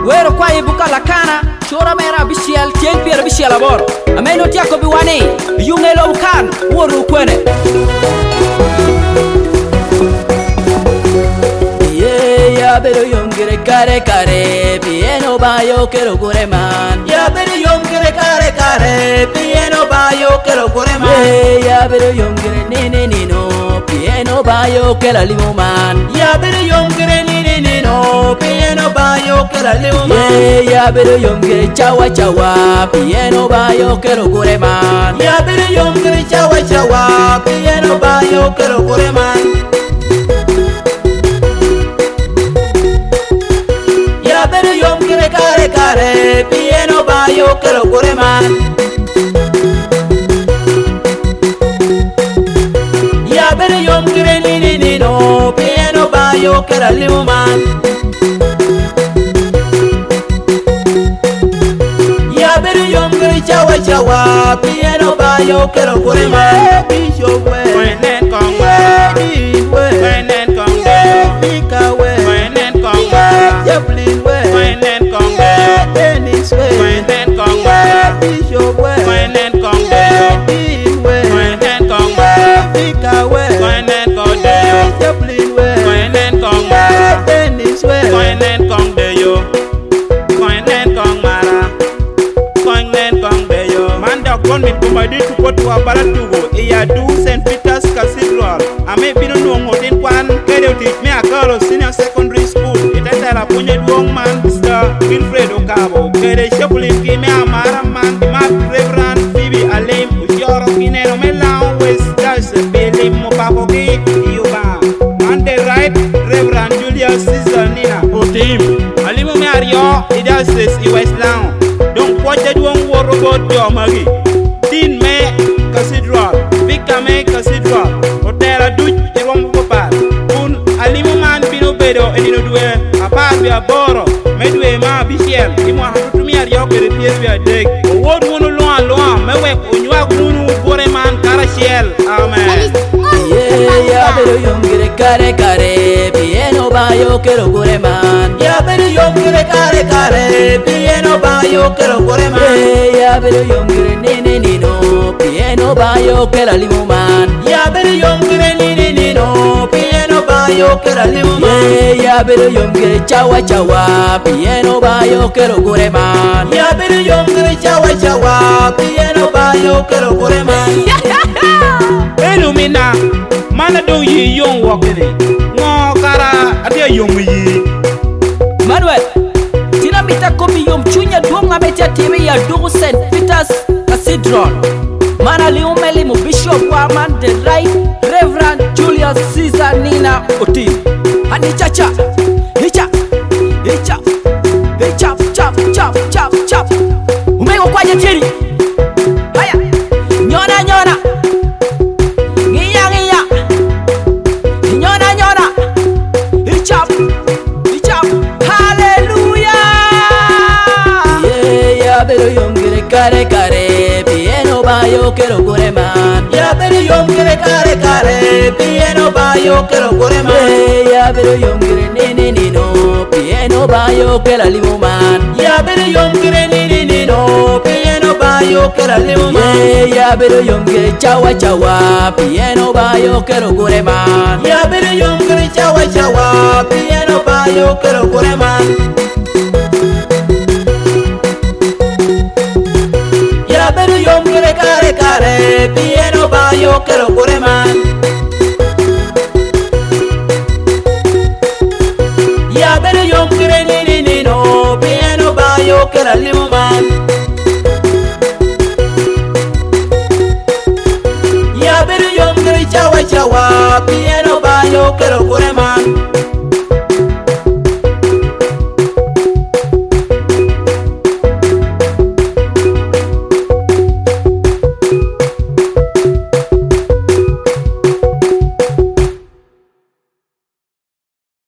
Wero kwa ibuka la kana chora mera bisiel tien pier bisiel abor ameno tiako biwani yungelo kan woru kwene ya bedo yongere kare kare pieno bayo kero gore man ya bedo yongere kare kare pieno bayo kero gore man ya bedo yongere ni no pieno bayo kero limo man ya bedo yongere ni no pieno bayo kero limo man ya bedo yongere chawa chawa pieno bayo kero gore man ya bedo yongere chawa chawa pieno bayo kero gore man kare kare pieno bayo kero gore man ya bere yom kire ni no pieno bayo kero limo man ya bere yom kire chawa chawa pieno bayo kero gore man bisho we wenen kong we wenen kong pika we wenen kong we jablin we wenen kong Dennis we wenen kong we Bishop we wenen kong de wenen kong we pika we wenen kong de jablin we wenen kong we Dennis we wenen kong de yo wenen kong mara wenen kong de yo manda kon mit ko madi tu ko to baratugo e ya du St Peter's Cathedral ame bino no ngodin kwan kede ti me akalo senior secondary school itata la punye duong man Mr. Wilfred Okabo kede shepulin ki me amara man Mark Reverend Phoebe Alim ujoro kinero me lao west das bele mo papo ki yuba and the right Reverend Julius Caesar Nina otim alimo me ario idases I west lao donc kwaje duong woro god jo magi tin me cathedral vika me cathedral hotel duj e wong popal un alimo man bino bedo enino duwe apart bi aboro medwe ma bisiel imo hatutu mi ario kere pier bi adek wod wono loa me we onywa kunu bore man karasiel amen ya bedo yongere kare kare pieno bayo kero gore man ya bedo yongere kare kare pieno bayo kero gore man ya bedo yongere ni no pieno bayo kero limo man ya bedo yongere ni no pieno bayo kero limo man ya bedo yongere chawa chawa pieno bayo kero gore man ya bedo yongere chawa chawa pieno bayo kero gore man Elumina mana do yi yong wakene ngo kara ade yong yi Manuel tina mita komi yom chunya duonga betia timi ya do St Peter's Cathedral mana li umeli mu bishop wa man the right Reverend Julius Caesar Nina Otim ani chacha hicha chap umego kwa jetiri haya nyona kare kare pieno bayo kero gore man ya bedo yongere kare kare pieno bayo kero gore man ya bedo yongere ni no pieno bayo kero limo man ya bedo yongere ni no pieno bayo kero limo man ya bedo yongere chawa chawa pieno bayo kero gore man ya bedo yongere chawa chawa pieno bayo kero gore man yongere kare kare pieno bayo kero gore man ya bedo yongere ni no pieno bayo kero limo man ya bedo yongere chawa chawa pieno bayo kero gore man